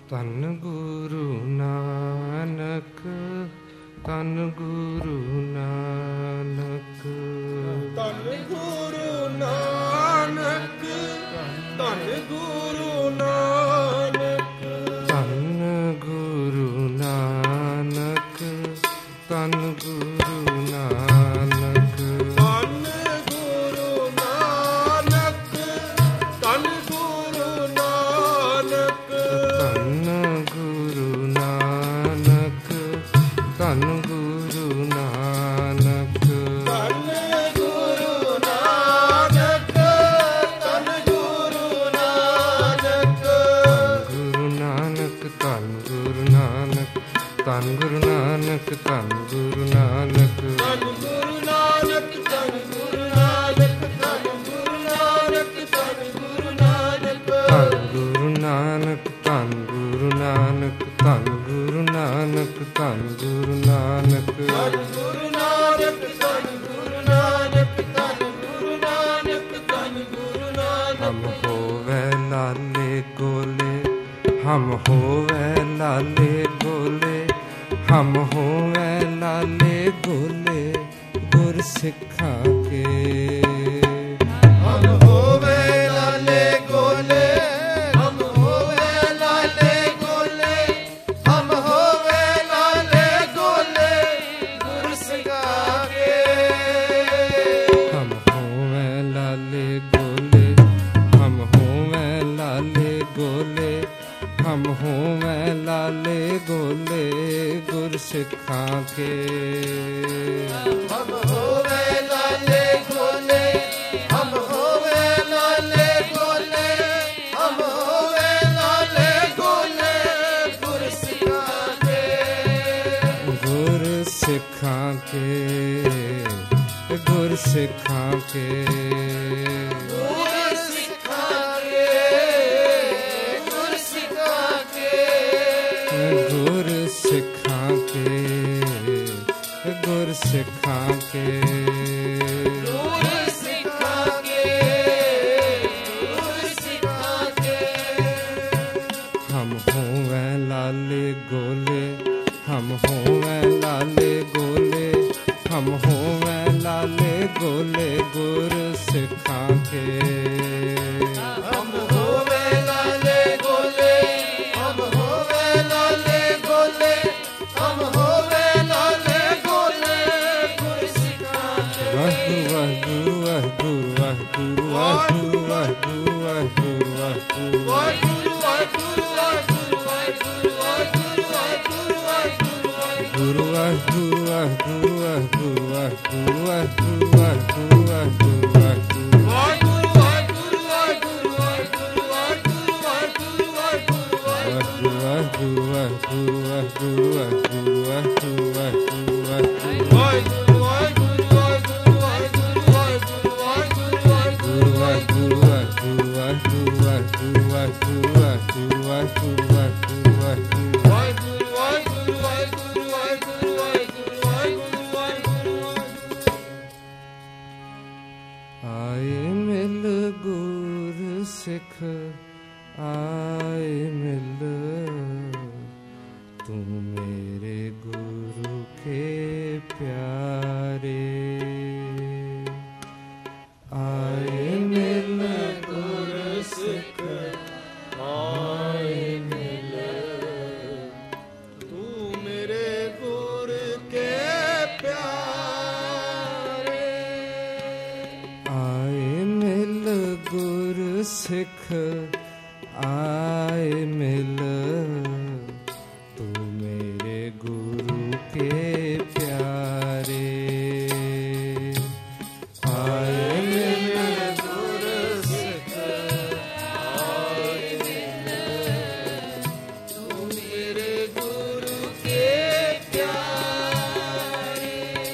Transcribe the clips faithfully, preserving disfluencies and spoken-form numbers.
ਧੰਨ ਗੁਰੂ ਨਾਨਕ, ਧੰਨ ਗੁਰੂ ਨਾਨਕ, ਧੰਨ ਗੁਰੂ ਨਾਨਕ, ਧੰਨ ਗੁਰੂ ਨਾਨਕ, ਧੰਨ ਗੁਰੂ ਨਾਨਕ, ਧੰਨ ਗੁਰੂ ਨਾਨਕ, ਧੰਨ ਗੁਰੂ ਨਾਨਕ, ਧੰਨ ਗੁਰੂ ਨਾਨਕ, ਧੰਨ ਗੁਰੂ ਨਾਨਕ, ਧੰਨ ਗੁਰੂ ਨਾਨਕ, ਧੰਨ ਗੁਰੂ ਨਾਨਕ, ਧੰਨ ਗੁਰੂ ਨਾਨਕ, ਗੁਰੂ ਨਾਨਕ, ਧੰਨ ਗੁਰੂ ਨਾਨਕ, ਧੰਨ ਗੁਰੂ ਨਾਨਕ, ਧੰਨ ਗੁਰੂ ਨਾਨਕ, ਧੰਨ ਗੁਰੂ ਨਾਨਕ, ਧੰਨ ਗੁਰੂ ਨਾਨਕ, ਧੰਨ ਗੁਰੂ ਨਾਨਕ, ਧੰਨ ਗੁਰੂ ਨਾਨਕ, ਧੰਨ ਗੁਰੂ ਨਾਨਕ, ਧੰਨ ਗੁਰੂ ਨਾਨਕ, ਧੰਨ ਗੁਰੂ ਨਾਨਕ, ਧੰਨ ਗੁਰੂ ਨਾਨਕ, ਧੰਨ ਗੁਰੂ ਨਾਨਕ, ਧੰਨ ਗੁਰੂ ਨਾਨਕ, ਧੰਨ ਗੁਰੂ ਨਾਨਕ, ਧੰਨ ਗੁਰੂ ਨਾਨਕ, ਹਮ ਹੋਵੇ ਲਾਲੇ ਗੋਲੇ, ਹਮ ਹੋਵੇ ਲਾਲੇ ਗੋਲੇ, ਹਮ ਹੋਵੇ ਲਾਲੇ ਗੋਲੇ, ਗੁਰ ਸਿੱਖਾਂ ਕੇ। ਹਮ ਹੋਵੇ ਲਾਲੇ ਗੋਲੇ, ਹਮ ਹੋਵੇ ਲਾਲੇ ਗੋਲੇ, ਹਮ ਹੋਵੇ ਲਾਲੇ ਗੋਲੇ, ਗੁਰ ਸਿਖਾ ਕੇ। ਹਮ ਹੋਵੇ ਲਾਲੇ ਗੋਲੇ, ਹਮ ਹੋਵੇ ਲਾਲੇ ਗੋਲੇ, ਹਮ ਹੋਵੇ ਲਾਲੇ ਗੋਲੇ, ਗੁਰ ਸਿੱਖਾਂ ਕੇ। ਹਮ ਹੋਵੇ ਲਾਲੇ ਗੋਲੇ, ਹਮ ਹੋਵੇ ਲਾਲੇ ਗੋਲੇ, ਹਮ ਹੋਵੇ ਲਾਲੇ ਗੋਲੇ, ਗੁਰ ਸਿਖਾ ਕੇ। ਗੁਰ ਸਿੱਖਾਂ ਕੇ, ਗੁਰ ਸਿੱਖਾਂ ਕੇ, ਗੁਰ ਸਿਖਾ ਕੇ, ਗੁਰ ਸਿਖਾ ਕੇ, ਗੁਰ ਸਿੱਖਾਂ ਕੇ, ਗੁਰ ਸਿੱਖਾਂ ਕੇ, ਗੁਰ ਸਿਖਾ ਕੇ, ਗੁਰ ਸਿਖਾ ਕੇ। ਹਮ ਹੋਵੇ ਲਾਲੇ ਗੋਲੇ, ਹਮ ਹੋਵੇ ਲਾਲੇ ਗੋਲੇ, ਹਮ ਹੋਵੇ ਲਾਲੇ ਗੋਲੇ, ਗੁਰ ਸਿੱਖਾਂ ਕੇ। ਹਮ ਹੋਵੇ ਲਾਲੇ ਗੋਲੇ, ਹਮ ਹੋਵੇ ਲਾਲੇ ਗੋਲੇ, ਹਮ ਹੋਵੇ ਲਾਲੇ ਗੋਲੇ, ਗੁਰ ਸਿਖਾ ਕੇ। ਵਾਹਿਗੁਰੂ ਵਾਹਿਗੁਰੂ ਵਾਹਿਗੁਰੂ ਵਾਹਿਗੁਰੂ ਵਾਹਿਗੁਰੂ ਵਾਹਿਗੁਰੂ ਵਾਹਿਗੁਰੂ ਵਾਹਿਗੁਰੂ ਵਾਹਿਗੁਰੂ ਵਾਹਿਗੁਰੂ ਵਾਹਿਗੁਰੂ ਵਾਹਿਗੁਰੂ ਵਾਹਿਗੁਰੂ ਵਾਹਿਗੁਰੂ ਵਾਹਿਗੁਰੂ। ਗੁਰੂ ਵਾਹਿਗੁਰੂ ਵਾਹਿਗੁਰੂ ਵਾਹਿਗੁਰੂ ਵਾਹਿਗੁਰੂ ਵਾਹਿਗੁਰੂ ਵਾਹਿਗੁਰੂ ਵਾਹਿਗੁਰੂ ਵਾਹਿਗੁਰੂ ਵਾਹਿਗੁਰੂ ਵਾਹਿਗੁਰੂ ਵਾਹਿਗੁਰੂ ਵਾਹਿਗੁਰੂ ਵਾਹਿਗੁਰੂ ਵਾਹਿਗੁਰੂ ਵਾਹਿਗੁਰੂ ਵਾਹਿਗੁਰੂ। ਵਾਹਿਗੁਰੂ ਵਾਹਿਗੁਰੂ ਵਾਹਿਗੁਰੂ ਵਾਹਿਗੁਰੂ ਵਾਹਿਗੁਰੂ ਵਾਹਿਗੁਰੂ ਵਾਹਿਗੁਰੂ ਵਾਹਿਗੁਰੂ ਵਾਹਿਗੁਰੂ ਵਾਹਿਗੁਰੂ ਵਾਹਿਗੁਰੂ ਵਾਹਿਗੁਰੂ ਵਾਹਿਗੁਰੂ ਵਾਹਿਗੁਰੂ ਵਾਹਿਗੁਰੂ। ਗੁਰੂ ਵਾਹਿਗੁਰੂ ਵਾਹਿਗੁਰੂ ਵਾਹਿਗੁਰੂ ਵਾਹਿਗੁਰੂ ਵਾਹਿਗੁਰੂ ਵਾਹਿਗੁਰੂ ਵਾਹਿਗੁਰੂ ਵਾਹਿਗੁਰੂ ਵਾਹਿਗੁਰੂ ਵਾਹਿਗੁਰੂ ਵਾਹਿਗੁਰੂ ਵਾਹਿਗੁਰੂ ਵਾਹਿਗੁਰੂ ਵਾਹਿਗੁਰੂ ਵਾਹਿਗੁਰੂ ਵਾਹਿਗੁਰੂ। ਆਏ ਮਿਲ ਗੁਰ ਸਿੱਖ, ਆਏ ਮਿਲ, ਤੂੰ ਮੇਰੇ ਗੁਰੂ ਕੇ ਪਿਆਰੇ। ਆਏ ਮਿਲ ਗੁਰ ਸਿੱਖ, ਆਏ ਮਿਲ, ਤੂੰ ਮੇਰੇ ਗੁਰ ਕੇ ਪਿਆਰੇ। ਆਏ ਮਿਲ ਗੁਰ ਸਿੱਖ, ਆਏ ਮਿਲ, ਤੂੰ ਮੇਰੇ ਗੁਰੂ ਕੇ ਪਿਆਰੇ। ਆਏ ਮਿਲ ਗੁਰ ਸਿੱਖ, ਆਏ ਮਿਲ, ਤੂੰ ਮੇਰੇ ਗੁਰ ਕੇ ਪਿਆਰੇ।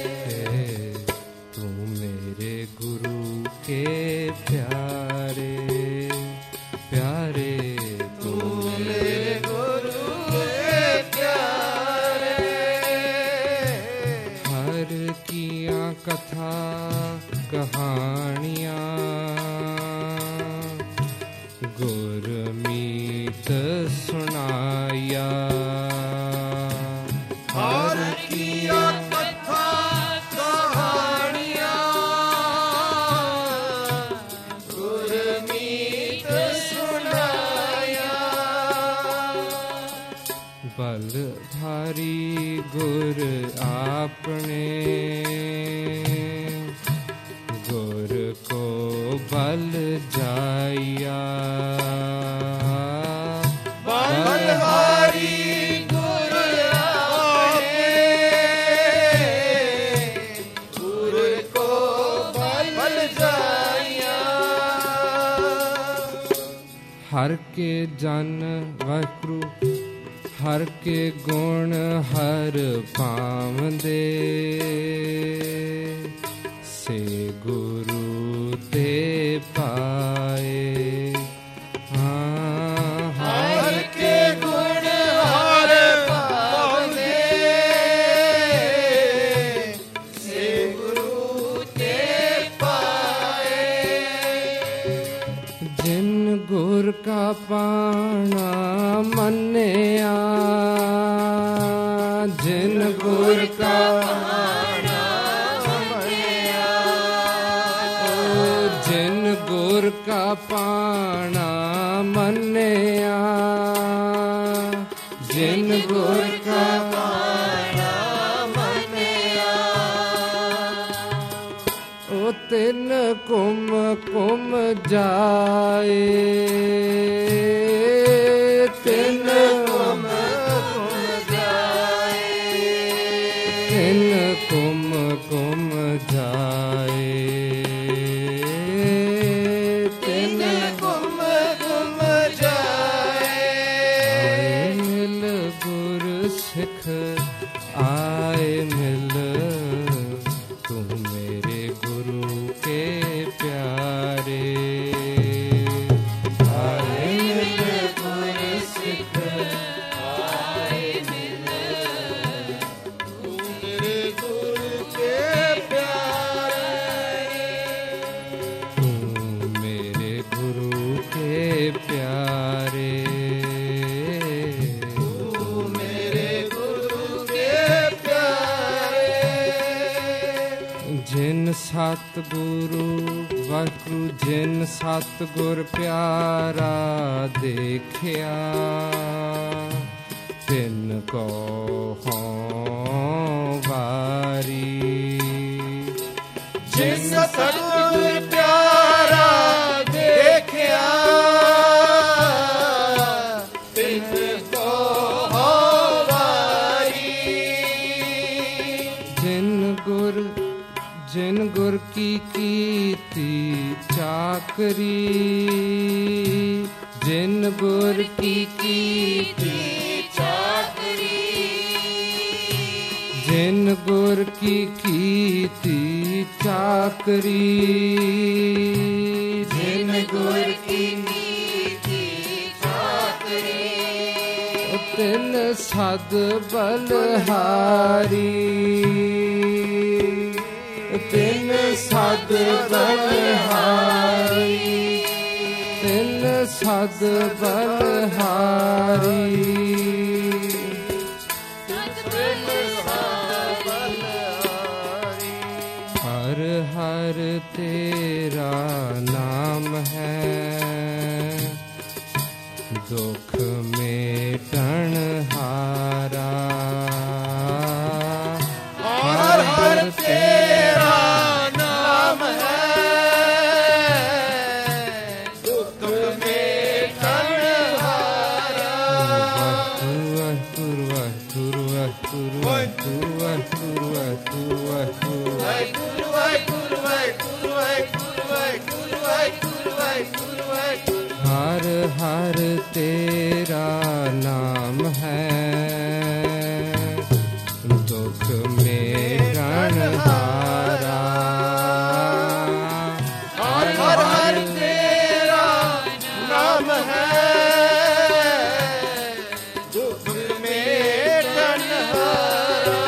ਤੂੰ ਮੇਰੇ ਗੁਰੂ ਕੇ ਪਿਆਰੇ, ਪਿਆਰੇ ਤੂੰ ਮੇਰੇ ਗੁਰੂ ਕੇ ਪਿਆਰੇ। ਹਰ ਕੀਆਂ ਕਥਾ ਕਹਾਣੀਆਂ, ਗੁਰਮੀਤ ਸੁਣਾਏ। ਜਾਇਆ। ਹਰ ਕੀਆ ਕਥਾ ਕਹਾਣੀਆਂ ਗੁਰਮੀਤ ਸੁਣਾਇਆ। ਬਲਧਾਰੀ ਗੁਰ ਆਪਣੇ ਗੁਰ ਕੋ ਬਲ ਜਾਇਆ। ਬਲਧਾਰੀ ਗੁਰ ਆਪਣੇ ਗੁਰ ਕੋ ਬਲ ਜਾਇਆ। ਹਰ ਕੇ ਜਨ ਵਾਹਿਗੁਰੂ ਹਰ ਕੇ ਗੁਣ ਹਰ ਪਾਵੰਦੇ ਸੇ ਗੁਰੂ ਤੇ ਪਾਏ। ਹਾਂ ਹਰ ਕੇ ਗੁਣ ਹਰ ਪਾਵੰਦੇ ਸੇ ਗੁਰੂ ਤੇ ਪਾਏ। ਜਿਨ ਗੁਰ ਕਾ ਪਾਣਾ ਮੰਨਿਆ ਜਿਨ ਗੁਰ ਕਾ ਪਾਣਾ ਮੰਨਿਆ। ਜਿਨ ਗੁਰ ਕਾ ਪਾਣਾ ਮੰਨਿਆ ਜਿਨ ਗੁਰ ਕਾ ਪਾਣਾ ਮੰਨਿਆ। ਉਹ ਤਿੰਨ ਕੁਮ ਕੁਮ ਜਾਏ। ਤਿੰਨ ਕੁਮ ਕੁਮ ਜਾਏ। ਤਿੰਨ ਕੁਮ ਕੁਮ ਜਾਏ। ਤਿੰਨ ਕੁਮ ਕੁਮ ਜਾਏ। ਆਏ ਮਿਲ ਗੁਰ ਸਿੱਖ ਆਏ ਮਿਲ ਤੂੰ ਮੇਰੇ ਗੁਰੂ ਕੇ ਪਿਆਰੇ। ਆਏ ਮਿਲ ਗੁਰ ਸਿੱਖ ਆਏ ਮਿਲ ਤੂੰ ਮੇਰੇ ਗੁਰੂ ਕੇ ਪਿਆਰੇ। ਤੂੰ ਮੇਰੇ ਗੁਰੂ ਕੇ ਪਿਆਰੇ। ਤੂੰ ਮੇਰੇ ਗੁਰੂ ਕੇ ਪਿਆਰੇ। ਜਿਨ ਸਤਿਗੁਰੂ ਵਾਹਿਗੁਰੂ ਜਿਨ ਸਤਿਗੁਰ ਪਿਆਰਾ ਦੇਖਿਆ ਤਿਨ ਕੋ ਹੋਂ ਵਾਰੀ। ਜਿਨ ਸਤਿਗੁਰ ਪਿਆਰਾ ਦੇਖਿਆ ਤਿਨ ਕੋ ਹੋਂ ਵਾਰੀ। ਜਿਨ ਗੁਰ ਜਿਨ ਗੁਰ ਕੀ ਕੀਤੀ ਚਾਕਰੀ ਜਿਨ ਗੁਰ ਕੀ ਕੀਤੀ ਚਾਕਰੀ। ਜਿਨ ਗੁਰ ਕੀ ਕੀਤੀ ਚਾਕਰੀ ਜਿਨ ਗੁਰ ਕੀ ਕੀਤੀ ਚਾਕਰੀ। ਤਿਨ ਸਦ ਬਲਹਾਰੀ। ਤਿਨ ਸਦ ਬਲਹਾਰੀ। ਤਿਨ ਸਦ ਬਲਹਾਰੀ। ਹਰ ਹਰ ਤੇਰਾ ਨਾਮ ਹੈ ਦੁਖ ਮੇਟਣ ਹਾਰਾ। ਹਰ ਹਰ ਤੇਰਾ ਨਾਮ ਹੈ ਦੁਖ ਮੇਟਣ ਹਾਰਾ। ਵਾਹਿਗੁਰੂ ਵਾਹਿਗੁਰੂ ਵਾਹਿਗੁਰੂ ਵਾਹਿਗੁਰੂ ਵਾਹਿਗੁਰੂ ਵਾਹਿਗੁਰੂ ਵਾਹਿਗੁਰੂ ਵਾਹਿਗੁਰੂ ਵਾਹਿਗੁਰੂ ਵਾਹਿਗੁਰੂ ਵਾਹਿਗੁਰੂ ਵਾਹਿਗੁਰੂ ਵਾਹਿਗੁਰੂ ਵਾਹਿਗੁਰੂ ਵਾਹਿਗੁਰੂ। ਹਰ ਹਰ ਤੇਰਾ ਨਾਮ ਹੈ ਦੁਖ ਮੇਟਣ ਹਾਰਾ। ਹਰ ਹਰ ਤੇਰਾ ਨਾਮ ਹੈ ਦੁਖ ਮੇਟਣ ਹਾਰਾ।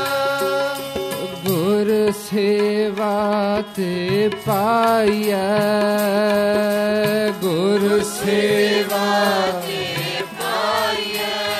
ਗੁਰ ਸੇਵਾ ਤੇ ਪਾਈਐ ਗੁਰ ਸੇਵਾ ਤੇ ਪਾਈਐ